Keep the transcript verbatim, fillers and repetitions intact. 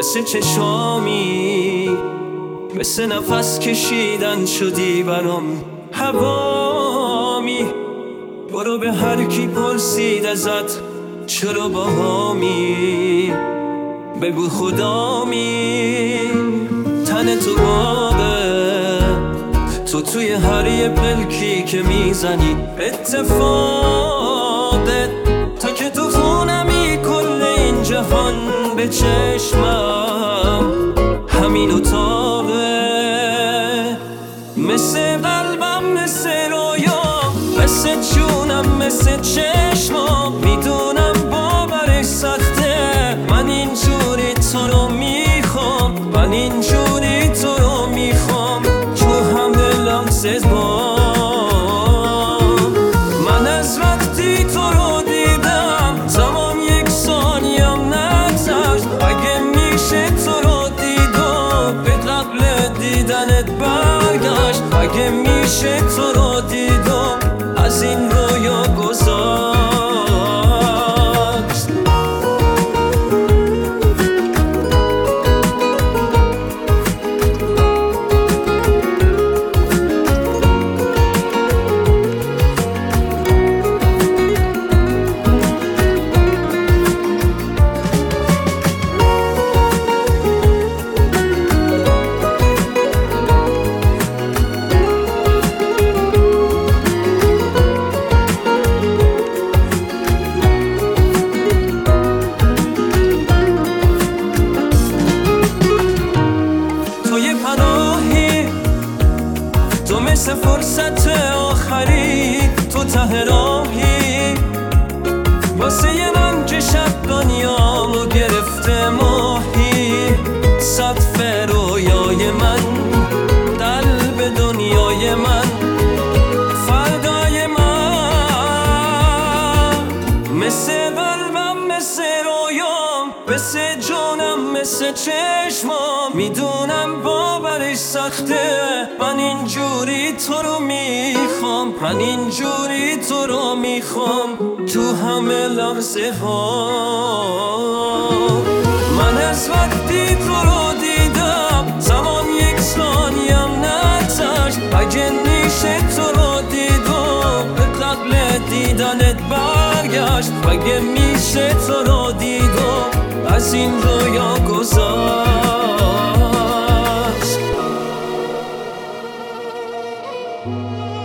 مثل چشامی، مثل نفس کشیدن شدی برام هوامی. برو به هر کی پرسید ازت چرا باهامی، بگو خدامی. تن تو باغه، تو توی هر یه پلکی که میزنی اتفاقه. تا که تو خونمی کل این جهان به چشمم همین اتاقه. مثل قلبم، مثل رویام، مثل جونم، مثل چشمام. میدونم باورش سخته، من اینجوری تو رو میخوام، من اینجوری تو رو میخوام. تو هم دلم سزبان. من از وقتی تو رو دیدم زمان یک ثانیم نگذشت. اگه میشه تو رو دیدم به قبل دیدنت برگشت. اگه میشه تو رو دیدم از این رویا گذشت. تو مثل فرصت آخری، تو ته راهی. واسه یه رنج شب دنیامو گرفته ماهی. سقف رویای من، قلب دنیای من، فردای من. مثل قلبم، مثل رویام، مثل جونم، مثل چشمام. میدونم باورش سخته، من اینجوری تو رو میخوام، من اینجوری تو رو میخوام. تو همه لحظه ها من از وقتی تو رو دیدم زمان یک ثانیم نگذشت. اگه میشه تو رو دیدم به قبل دیدنت برگشت. اگه میشه تو رو دیدم از این رویا گذشت.